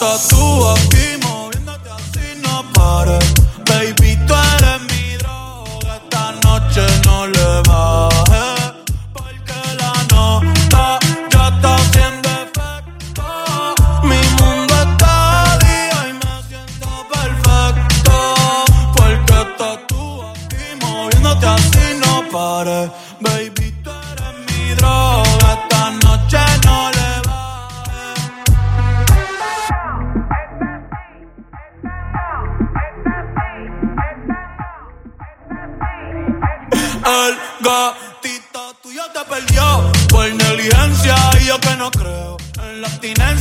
estás tú aquí moviéndote así, no pares. Baby, tú eres mi droga. Esta noche no le bajes, porque la nota ya está haciendo efecto. Mi mundo está día y me siento perfecto, porque estás tú aquí moviéndote así, no pares. Baby, tú eres mi droga. Esta noche no le el gatito tuyo te perdió por negligencia y yo que no creo en la abstinencia.